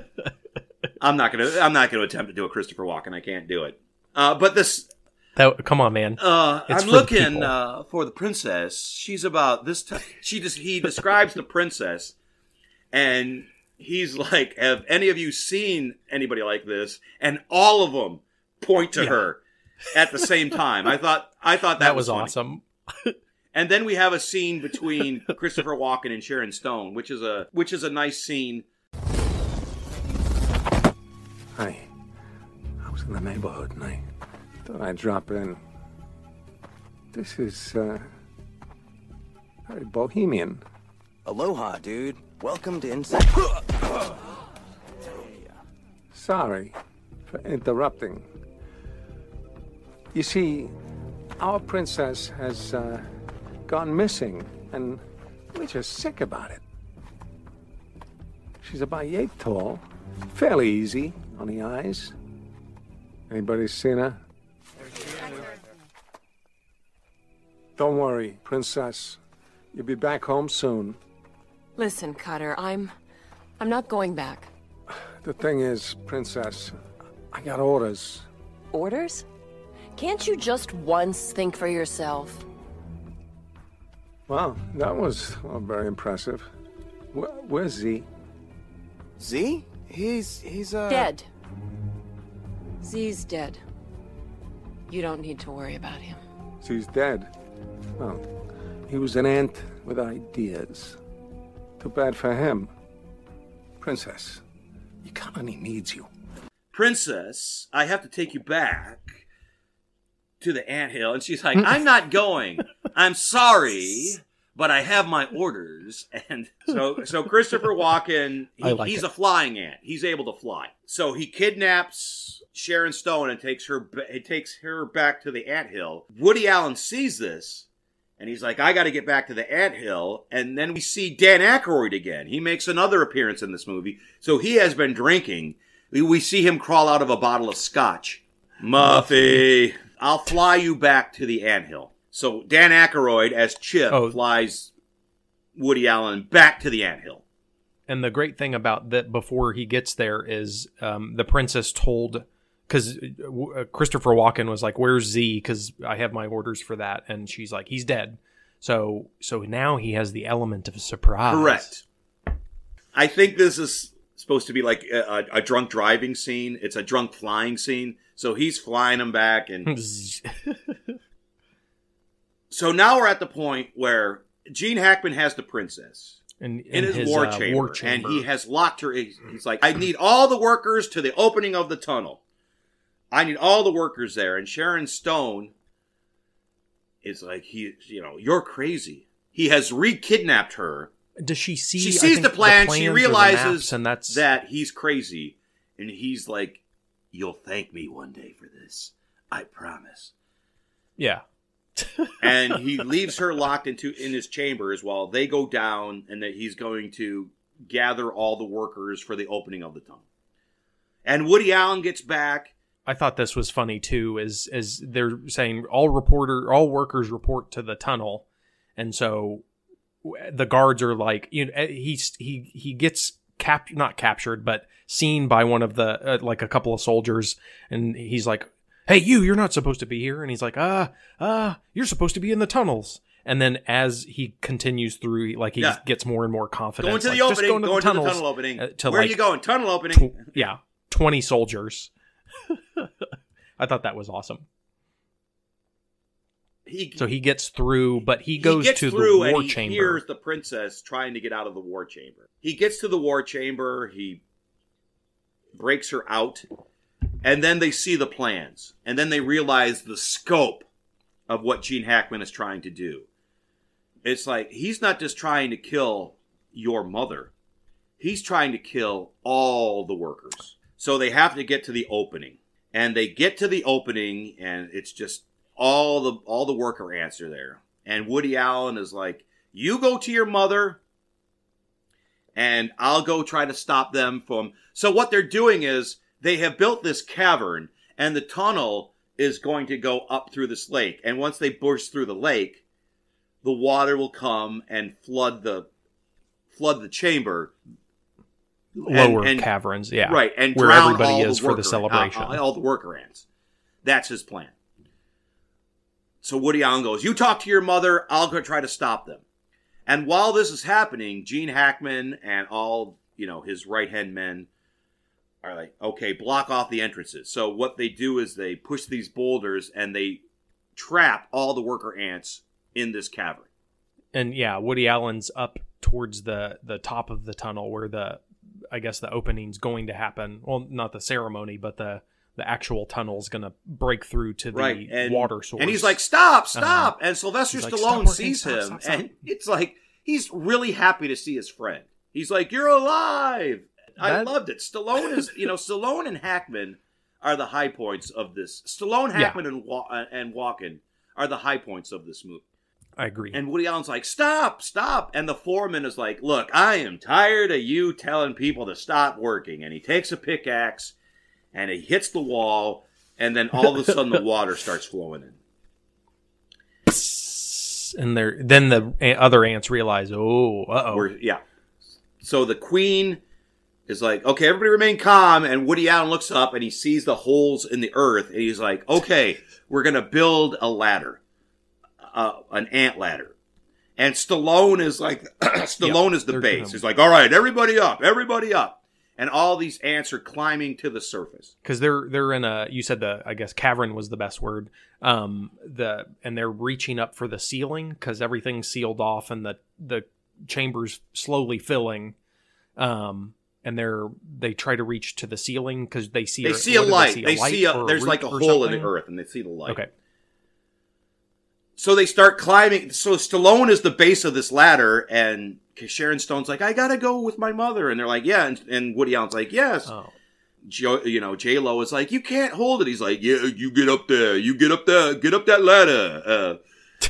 I'm not gonna attempt to do a Christopher Walken. I can't do it. But this... come on, man. I'm looking for the princess. She's about this time. He describes the princess, and he's like, have any of you seen anybody like this? And all of them point to her at the same time. I thought that was awesome. And then we have a scene between Christopher Walken and Sharon Stone, which is a nice scene. Hi. I was in the neighborhood and I thought I'd drop in. This is very bohemian. Aloha, dude. Welcome to Insect. Sorry for interrupting. You see, our princess has gone missing, and we're just sick about it. She's about 8 tall, fairly easy on the eyes. Anybody seen her? Don't worry, princess. You'll be back home soon. Listen, Cutter, I'm not going back. The thing is, princess, I got orders. Orders? Can't you just once think for yourself? Well, that was very impressive. Where's Z? Z? He's dead. Z's dead. You don't need to worry about him. Z's dead? Well, he was an ant with ideas. Too bad for him. Princess, your colony needs you. Princess, I have to take you back to the anthill. And she's like, I'm not going. I'm sorry, but I have my orders. And so Christopher Walken, he's a flying ant. He's able to fly. So he kidnaps Sharon Stone and takes her back to the anthill. Woody Allen sees this. And he's like, I got to get back to the anthill. And then we see Dan Aykroyd again. He makes another appearance in this movie. So he has been drinking. We see him crawl out of a bottle of scotch. Muffy, I'll fly you back to the anthill. So Dan Aykroyd, as Chip, flies Woody Allen back to the anthill. And the great thing about that before he gets there is the princess told... Because Christopher Walken was like, where's Z? Because I have my orders for that. And she's like, he's dead. So now he has the element of surprise. Correct. I think this is supposed to be like a drunk driving scene. It's a drunk flying scene. So he's flying him back. And so now we're at the point where Gene Hackman has the princess. in his war chamber. And he has locked her. He's like, I need all the workers to the opening of the tunnel. I need all the workers there. And Sharon Stone is like, you're crazy. He has re-kidnapped her. Does she see? She sees the plan. She realizes that he's crazy. And he's like, you'll thank me one day for this. I promise. Yeah. And he leaves her locked in his chambers while they go down, and that he's going to gather all the workers for the opening of the tunnel. And Woody Allen gets back. I thought this was funny too, as they're saying all workers report to the tunnel, and so the guards are like, he gets not captured, but seen by one of the like a couple of soldiers, and he's like, hey, you're not supposed to be here. And he's like, you're supposed to be in the tunnels. And then as he continues through, like he gets more and more confident. Going to the opening. Going to the tunnel opening. Where are you going? Tunnel opening. 20 soldiers. I thought that was awesome. So he gets through, but he goes to the war chamber. He hears the princess trying to get out of the war chamber. He gets to the war chamber. He breaks her out. And then they see the plans. And then they realize the scope of what Gene Hackman is trying to do. It's like, he's not just trying to kill your mother. He's trying to kill all the workers. So they have to get to the opening. And they get to the opening, and it's just all the worker ants are there. And Woody Allen is like, you go to your mother, and I'll go try to stop them from... So what they're doing is, they have built this cavern, and the tunnel is going to go up through this lake. And once they burst through the lake, the water will come and flood the chamber. Lower caverns, yeah. Right, and where drown everybody all is the for the celebration. All the worker ants. That's his plan. So Woody Allen goes, you talk to your mother, I'll go try to stop them. And while this is happening, Gene Hackman and all, his right-hand men are like, okay, block off the entrances. So what they do is they push these boulders and they trap all the worker ants in this cavern. And Woody Allen's up towards the top of the tunnel where the opening's going to happen. Well, not the ceremony, but the actual tunnel's going to break through to the water source. And he's like, stop. And Sylvester Stallone sees him. And it's like, he's really happy to see his friend. He's like, you're alive. I loved it. Stallone is, Stallone and Hackman are the high points of this. Stallone, Hackman, and Walken are the high points of this movie. I agree. And Woody Allen's like, stop. And the foreman is like, look, I am tired of you telling people to stop working. And he takes a pickaxe and he hits the wall, and then all of a sudden the water starts flowing in. And then the other ants realize, So the queen is like, okay, everybody remain calm. And Woody Allen looks up and he sees the holes in the earth. And he's like, okay, we're going to build a ladder, an ant ladder. And Stallone is like, is the base. He's like, all right, everybody up. And all these ants are climbing to the surface. Because they're in you said cavern was the best word. And they're reaching up for the ceiling because everything's sealed off and the chamber's slowly filling. And they try to reach to the ceiling because they see a light. There's like a hole in the earth, and they see the light. Okay. So they start climbing. So Stallone is the base of this ladder, and Sharon Stone's like, "I gotta go with my mother," and they're like, "Yeah," and Woody Allen's like, "Yes." Oh. J-Lo is like, "You can't hold it." He's like, "Yeah, you get up there. Get up that ladder."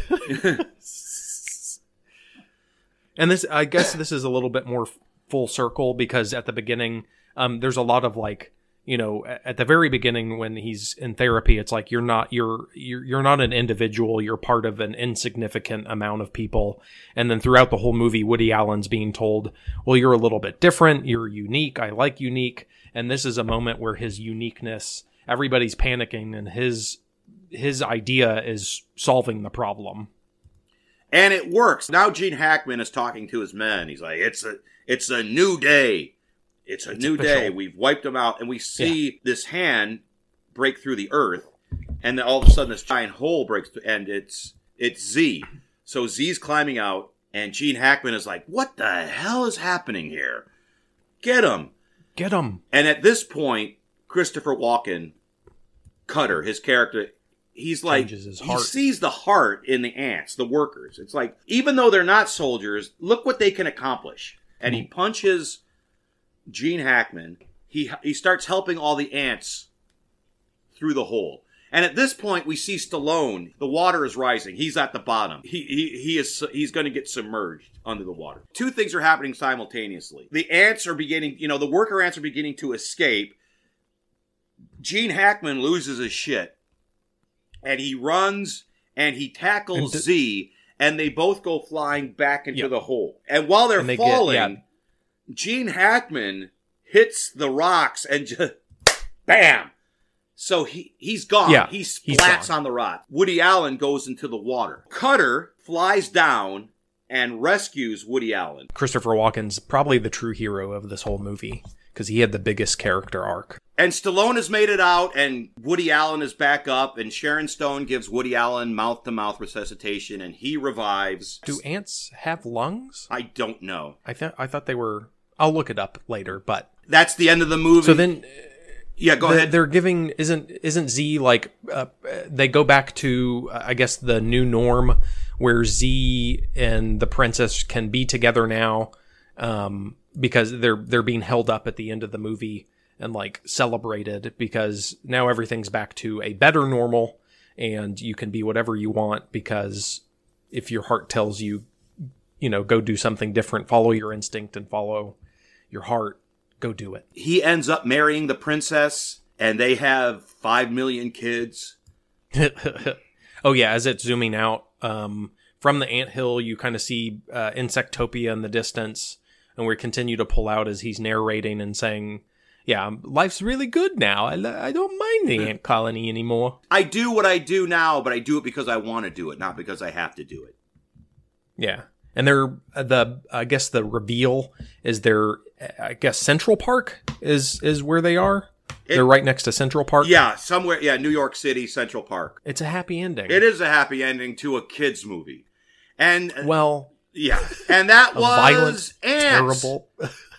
And this, I guess, this is a little bit more full circle because at the beginning, there's a lot of at the very beginning when he's in therapy, it's like you're not an individual, you're part of an insignificant amount of people. And then throughout the whole movie, Woody Allen's being told, well, you're a little bit different, you're unique, I like unique. And this is a moment where his uniqueness, everybody's panicking, and his idea is solving the problem. And it works. Now Gene Hackman is talking to his men. He's like, it's a new day. It's a new day. We've wiped them out. And we see this hand break through the earth. And then all of a sudden this giant hole breaks through. And it's Z. So Z's climbing out. And Gene Hackman is like, what the hell is happening here? Get him. Get him. And at this point, Christopher Walken, Cutter, his character, he's like, he sees the heart in the ants, the workers. It's like, even though they're not soldiers, look what they can accomplish. And he punches Gene Hackman. He starts helping all the ants through the hole. And at this point, we see Stallone. The water is rising. He's at the bottom. He's going to get submerged under the water. Two things are happening simultaneously. The ants are beginning, the worker ants are beginning to escape. Gene Hackman loses his shit. And he runs and he tackles Z, and they both go flying back into the hole. And while they're falling, Gene Hackman hits the rocks and just bam! So he's gone. Yeah, he splats on the rock. Woody Allen goes into the water. Cutter flies down and rescues Woody Allen. Christopher Walken's probably the true hero of this whole movie because he had the biggest character arc. And Stallone has made it out, and Woody Allen is back up, and Sharon Stone gives Woody Allen mouth-to-mouth resuscitation, and he revives. Do ants have lungs? I don't know. I thought they were... I'll look it up later, but... That's the end of the movie. So then... Yeah, go ahead. They're giving... Isn't Z like... they go back to, I guess, the new norm where Z and the princess can be together now because they're being held up at the end of the movie and like celebrated because now everything's back to a better normal and you can be whatever you want because if your heart tells you, go do something different, follow your instinct and follow your heart, go do it. He ends up marrying the princess and they have 5 million kids. Oh yeah, as it's zooming out from the anthill, you kind of see Insectopia in the distance, and we continue to pull out as he's narrating and saying, yeah, life's really good now. I don't mind the ant colony anymore. I do what I do now, but I do it because I want to do it, not because I have to do it. Yeah. And I guess the reveal is Central Park is where they are. They're right next to Central Park. Yeah, somewhere. Yeah, New York City, Central Park. It's a happy ending. It is a happy ending to a kid's movie. And yeah. And that was violent, Ants. Terrible.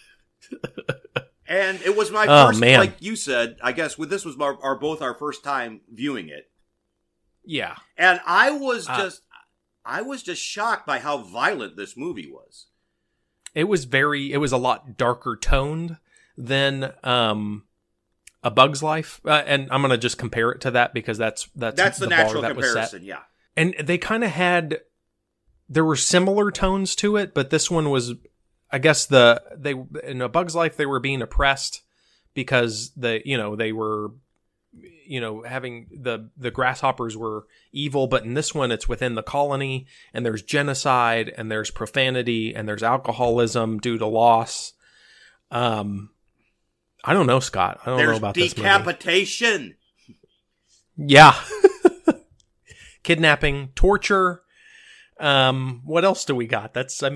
And it was my first, like you said, I guess this was both our first time viewing it. Yeah. And I was just shocked by how violent this movie was. It was a lot darker toned than A Bug's Life. And I'm going to just compare it to that because that's the natural comparison, yeah. And they kind of there were similar tones to it, but this one was, I guess in A Bug's Life, they were being oppressed because they were, having the grasshoppers were evil. But in this one, it's within the colony and there's genocide and there's profanity and there's alcoholism due to loss. I don't know, Scott. I don't know about this movie. There's decapitation. Yeah. Kidnapping, torture. What else do we got?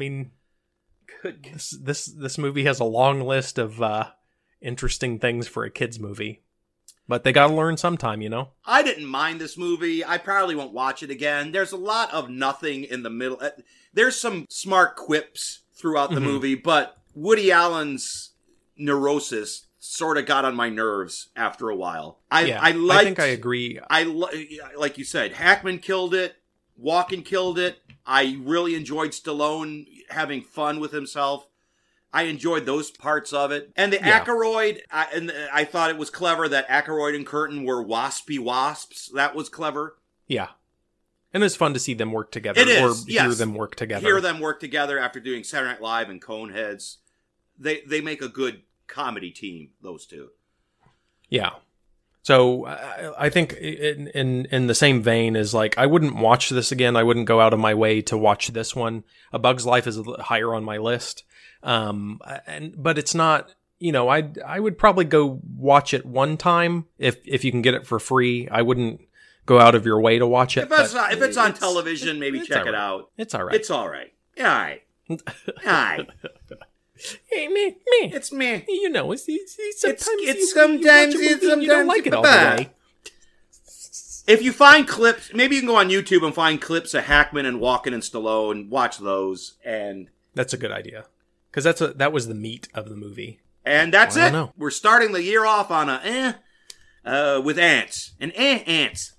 This movie has a long list of interesting things for a kid's movie. But they got to learn sometime, I didn't mind this movie. I probably won't watch it again. There's a lot of nothing in the middle. There's some smart quips throughout the movie, but Woody Allen's neurosis sort of got on my nerves after a while. I think I agree. Like you said, Hackman killed it. Walken killed it. I really enjoyed Stallone having fun with himself. I enjoyed those parts of it. And the Aykroyd, I thought it was clever that Aykroyd and Curtin were waspy wasps. That was clever. Yeah. And it's fun to see them work together. It is, or hear them work together. Hear them work together after doing Saturday Night Live and Coneheads. They make a good comedy team, those two. Yeah. So I think in the same vein as I wouldn't watch this again. I wouldn't go out of my way to watch this one. A Bug's Life is higher on my list. But it's not, I would probably go watch it one time if you can get it for free. I wouldn't go out of your way to watch it. If it's on television, maybe check it out. It's all right. It's all right. Yeah, all right. Hi. Hey, me. It's me. Sometimes you don't like it all the way. If you find clips, maybe you can go on YouTube and find clips of Hackman and Walken and Stallone, watch those. And that's a good idea. Because that was the meat of the movie. And that's it. We're starting the year off on with ants. And ants.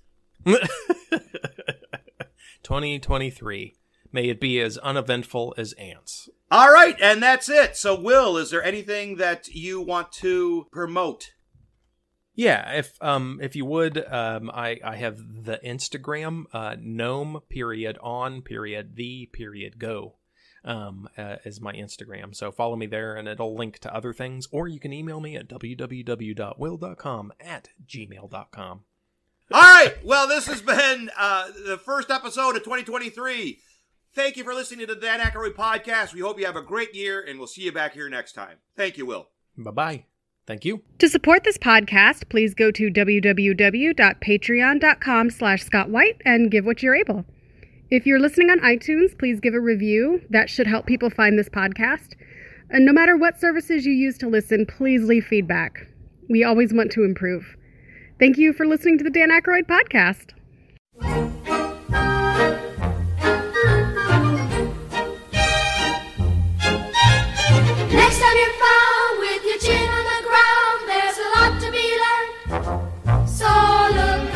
2023. May it be as uneventful as ants. All right, and that's it. So, Will, is there anything that you want to promote? Yeah, if you would, I have the Instagram, gnome.on.the.go. Is my Instagram. So follow me there and it'll link to other things, or you can email me at www.will.com@gmail.com. All right. Well, this has been the first episode of 2023. Thank you for listening to the Dan Aykroyd Podcast. We hope you have a great year, and we'll see you back here next time. Thank you, Will. Bye-bye. Thank you. To support this podcast, please go to www.patreon.com/Scott White and give what you're able. If you're listening on iTunes, please give a review. That should help people find this podcast. And no matter what services you use to listen, please leave feedback. We always want to improve. Thank you for listening to the Dan Aykroyd Podcast. Next time you're found with your chin on the ground, there's a lot to be learned. So look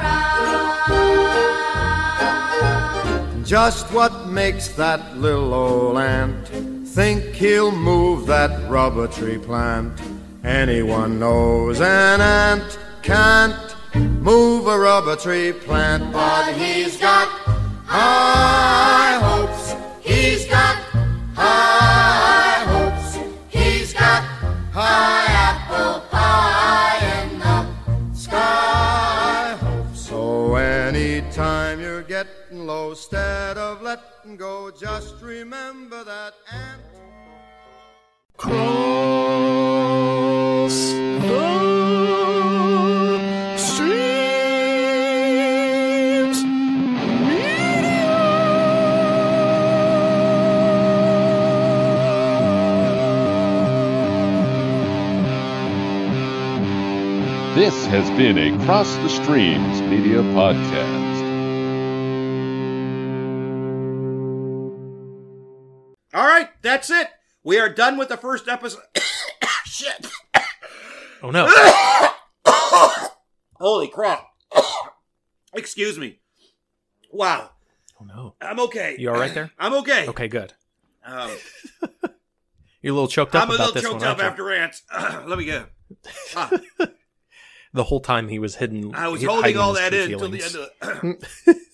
around. Just what makes that little old ant think he'll move that rubber tree plant? Anyone knows an ant can't move a rubber tree plant, but he's got high hopes. He's got high hopes. He's got high apple pie in the sky hopes. So anytime you're getting low, instead of letting go, just remember that ant. Cross the streams. This has been a Cross the Streams Media Podcast. All right, that's it. We are done with the first episode. Shit. Oh, no. Holy crap. Excuse me. Wow. Oh, no. I'm okay. You all right there? I'm okay. Okay, good. You're a little choked up about this one, I'm a little choked up after ants. Let me go. The whole time he was hidden. I was holding all that in until the end of